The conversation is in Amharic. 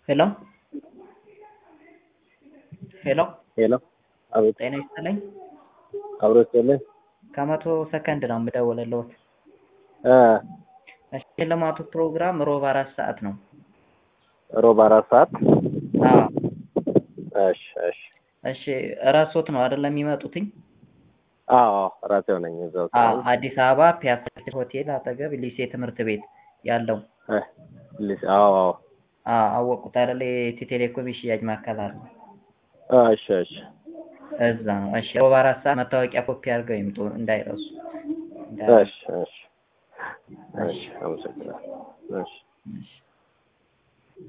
ሄሎ ሄሎ ሄሎ አቤት ጤና ይስጥልኝ። አብሮ ይስጥልኝ። ከመቶ ሰከንድ ነው የምደውልልዎት። እ እሺ የልማቱ ፕሮግራም ሮብ 4 ሰዓት ነው። ሮብ 4 ሰዓት። አዎ እሺ እሺ እሺ እራስዎት ነው አይደል የሚመጡትኝ? አዎ ራሴው ነኝ እዛው አዲስ አበባ ፒያሳ ሆቴል አጠገብ ሊሴ ትምህርት ቤት ያለው አዎ አዎ አወቁት አይደል? የኢትዮ ቴሌኮም የሽያጭ ማዕከል አለ። እሺ እሺ እዛ ነው። እሺ ሮብ 4 ሰዓት መታወቂያ ኮፒ አድርገው ይምጡ እንዳይረሱ። እሺ እሺ እሺ አመሰግናለሁ። እሺ እሺ